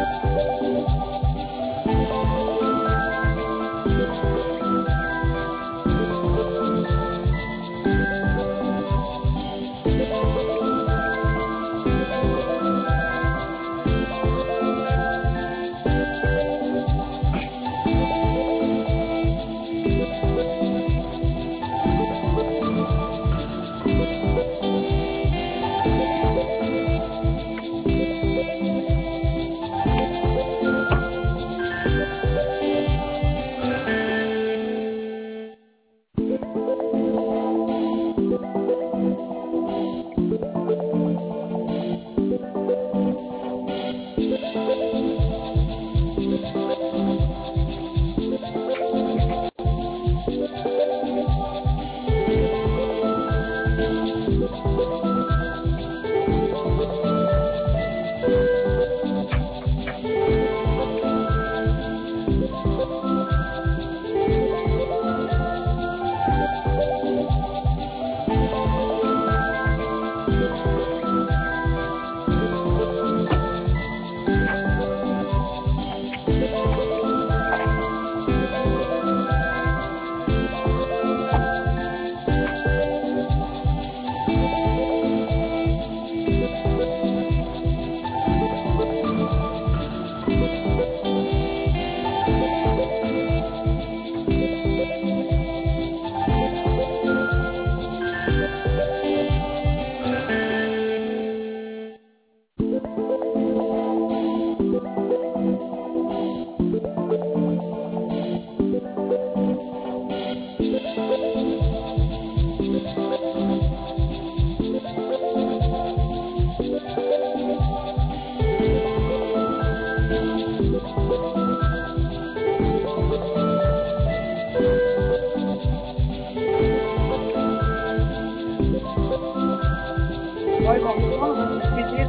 Ouais, bon, on va discuter,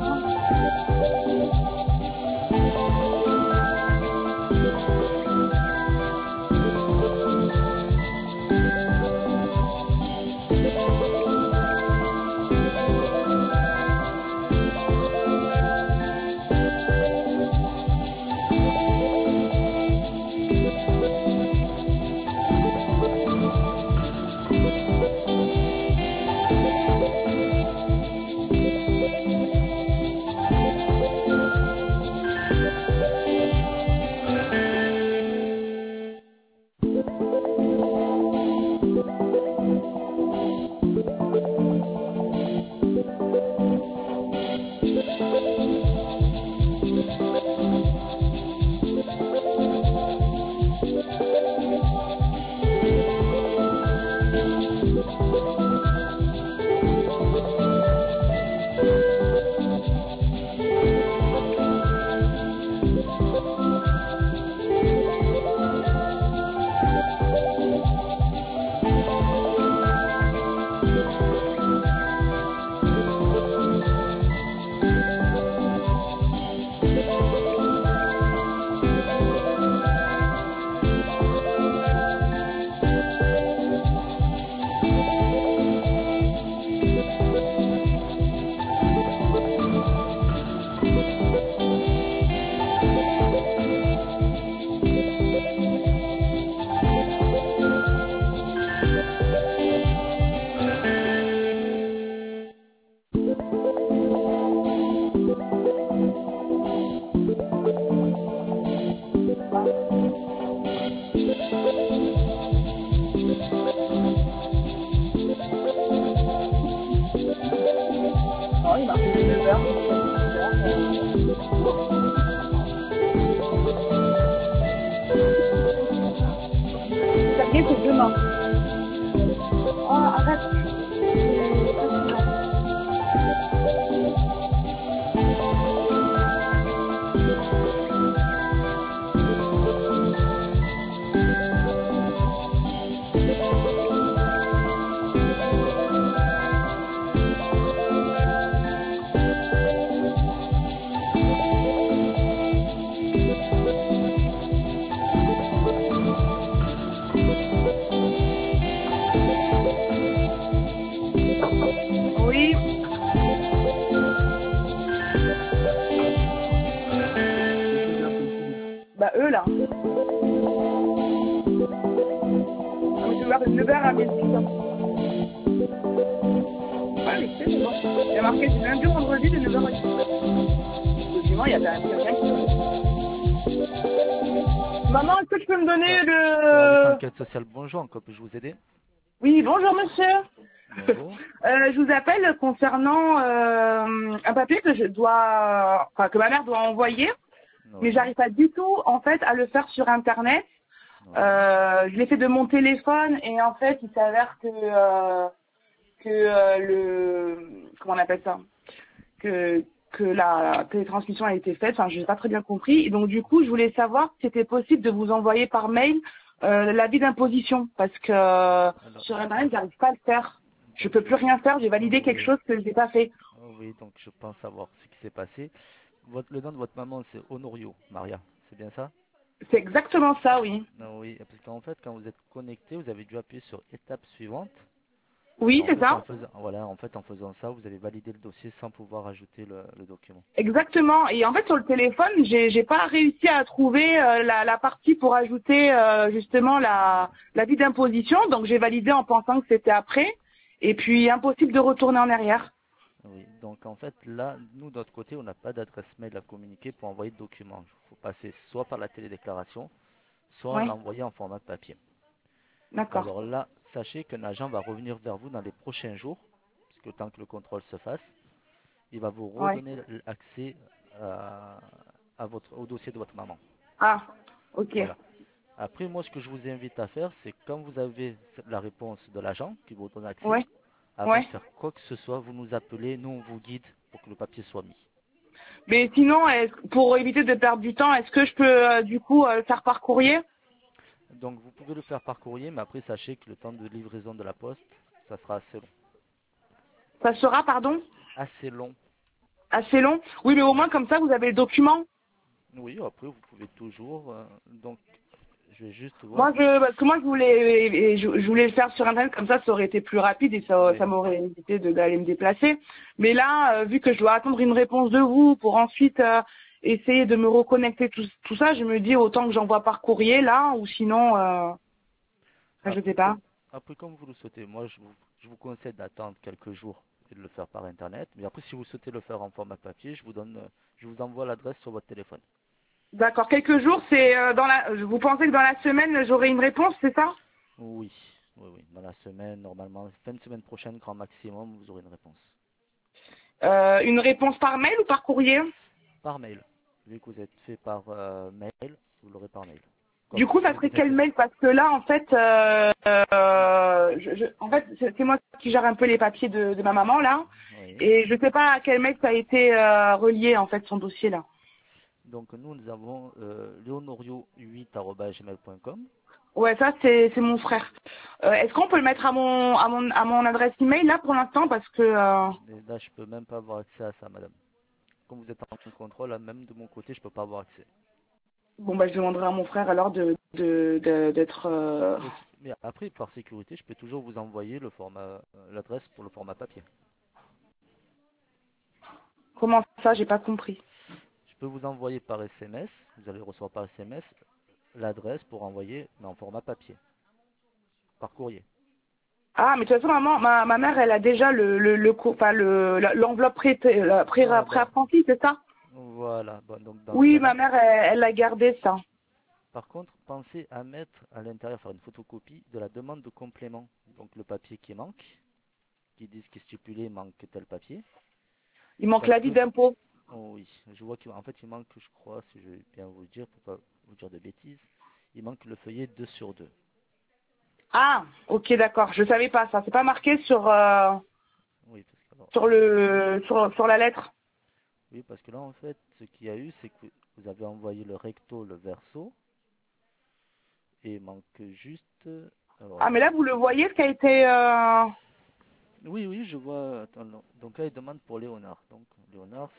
hein. Oh, il marche de 9 heures. Sergei, c'est demain. Oh, arrête. eux, là. Ah, mais c'est ouvert de 9h à midi. Ouais, mais c'est bon. Il y a marqué du lundi au vendredi de 9h à 10h. Effectivement, il y a quand même quelqu'un qui... Maman, est-ce que tu peux me donner Service le... enquête sociale, bonjour, en quoi puis-je vous aider? Oui, bonjour monsieur. Bonjour. Je vous appelle concernant un papier que je dois, enfin, que ma mère doit envoyer, mais Oui, j'arrive pas du tout en fait à le faire sur internet. oui. Je l'ai fait de mon téléphone et en fait il s'avère que le, comment on appelle ça, que la télétransmission a été faite. Enfin, je n'ai pas très bien compris. Et donc du coup, je voulais savoir si c'était possible de vous envoyer par mail l'avis d'imposition parce que Alors, sur internet j'arrive pas à le faire. Je donc, peux plus rien faire. J'ai validé quelque oui, chose que je n'ai pas fait. oui, donc je pense savoir ce qui s'est passé. Le nom de votre maman, c'est Honorio, Maria, c'est bien ça? C'est exactement ça, oui. Non, oui, parce qu'en fait, quand vous êtes connecté, vous avez dû appuyer sur étape suivante. Et Oui, en c'est fait, ça. en faisant ça, vous avez validé le dossier sans pouvoir ajouter le document. Exactement. Et en fait, sur le téléphone, j'ai pas réussi à trouver la partie pour ajouter justement l'avis d'imposition. Donc, j'ai validé en pensant que c'était après. Et puis, impossible de retourner en arrière. Oui, donc en fait, là, nous, de notre côté, on n'a pas d'adresse mail à communiquer pour envoyer de documents. Il faut passer soit par la télédéclaration, soit Oui, l'envoyer en format papier. d'accord. Alors là, sachez qu'un agent va revenir vers vous dans les prochains jours, puisque le temps que le contrôle se fasse, il va vous Ouais. redonner l'accès au dossier de votre maman. Ah, ok. Voilà. Après, moi, ce que je vous invite à faire, c'est quand vous avez la réponse de l'agent qui vous donne accès, Ouais, avant de ouais. faire quoi que ce soit, vous nous appelez, nous on vous guide pour que le papier soit mis. Mais sinon, pour éviter de perdre du temps, est-ce que je peux du coup le faire par courrier? Donc vous pouvez le faire par courrier, mais après sachez que le temps de livraison de la poste, ça sera assez long. Ça sera, pardon, Assez long. assez long? Oui, mais au Oui. moins comme ça, vous avez le document. Oui, après vous pouvez toujours. Donc je vais juste voir. Parce que moi, je voulais le faire sur Internet, comme ça aurait été plus rapide et ça Oui. m'aurait évité d'aller me déplacer. Mais là, vu que je dois attendre une réponse de vous pour ensuite essayer de me reconnecter tout ça, je me dis autant que j'envoie par courrier là, ou sinon, je sais Après pas. comme vous le souhaitez. Moi je vous conseille d'attendre quelques jours et de le faire par internet. Mais après si vous souhaitez le faire en format papier, je vous envoie l'adresse sur votre téléphone. D'accord. Quelques jours, c'est vous pensez que dans la semaine, j'aurai une réponse, c'est ça? Oui, oui, oui. Dans la semaine, normalement, fin de semaine prochaine, grand maximum, vous aurez une réponse. Une réponse par mail ou par courrier? Par mail. Vu que vous êtes fait par mail, vous l'aurez par mail. Du Comme coup, ça si serait vous quel êtes... mail? Parce que là, en fait, en fait, c'est moi qui gère un peu les papiers de ma maman là, Oui. et je sais pas à quel mail ça a été relié en fait son dossier là. Donc nous avons leonorio8@gmail.com. Ouais, ça c'est mon frère. Est-ce qu'on peut le mettre à mon adresse email là pour l'instant parce que Mais là, je peux même pas avoir accès à ça, madame. Comme vous êtes en contrôle, là, même de mon côté, je peux pas avoir accès. bon bah je demanderai à mon frère alors d'être Mais après, par sécurité, je peux toujours vous envoyer l'adresse pour le format papier. comment ça, j'ai pas compris. Je peux vous envoyer par SMS, vous allez recevoir par SMS l'adresse pour envoyer, mais en format papier, par courrier. Ah, mais de toute façon, ma mère, elle a déjà l'enveloppe Ah ben, pré-apprentie, c'est ça? voilà. Bon, donc dans ce Oui, ma cas-là, mère, elle a gardé ça. par contre, pensez à mettre à l'intérieur, faire une photocopie de la demande de complément. Donc le papier qui manque, qui dit ce qui est stipulé, manque tel papier. Il manque Parce l'avis que, d'impôt. oh oui, je vois qu'en fait il manque, je crois, si je vais bien vous le dire, pour pas vous dire de bêtises, il manque le feuillet 2 sur 2. Ah, ok, d'accord. Je savais pas ça. C'est pas marqué Oui, parce que, alors, sur la lettre. oui, parce que là en fait, ce qu'il y a eu, c'est que vous avez envoyé le recto, le verso, et il manque juste. Alors Ah, mais là, attendez. vous le voyez, ce qui a été. Oui, oui, je vois. Attends, non. Donc là, il demande pour Léonard. Donc Léonard,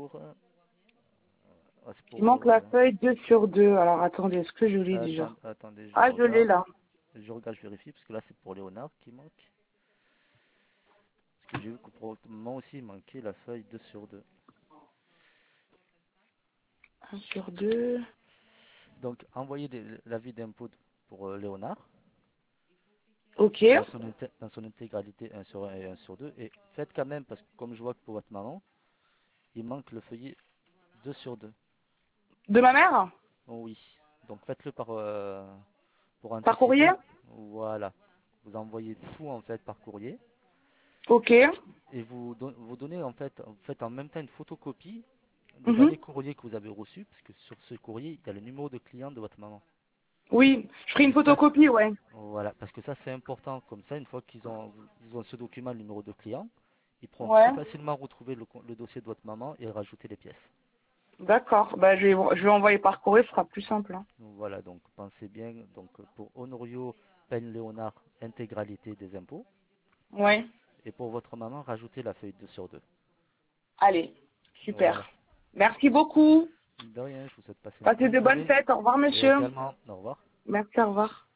c'est Il pour manque la feuille 2 sur 2. Alors, attendez, est-ce que je l'ai déjà? attendez, je Ah, je l'ai regarde. là. Je regarde, je vérifie, parce que là, c'est pour Léonard qui manque. Parce que j'ai vu que pour moi aussi, il manquait la feuille 2 sur 2. 1 sur 2. Donc, envoyez l'avis d'impôt pour Léonard Ok. dans son intégralité 1 sur 1 et 1 sur 2. Et faites quand même, parce que comme je vois que pour votre maman, il manque le feuillet 2 sur 2. De ma mère? Oh oui. Donc faites-le pour Par courrier? anticiper. Voilà. Vous envoyez tout en fait par courrier. Ok. Et vous donnez en fait, en même temps une photocopie des Mhm. derniers courriers que vous avez reçus, parce que sur ce courrier, il y a le numéro de client de votre maman. Oui, je ferai une Et ça, photocopie, ouais. voilà, parce que ça c'est important. Comme ça, une fois ils ont ce document, le numéro de client, ils pourront Ouais. plus facilement retrouver le dossier de votre maman et rajouter les pièces. D'accord. Bah, je vais envoyer par courrier, ce sera plus simple. Hein. Donc, voilà, donc pensez bien, donc pour Honorio Peine Léonard, intégralité des impôts. Ouais. Et pour votre maman, rajoutez la feuille 2 sur 2. Allez. Voilà. Super. Merci beaucoup. De rien, je vous souhaite de passer une Passez bonne de bonnes soirée. fêtes. Au revoir, Et monsieur. également, au revoir. Merci, au revoir.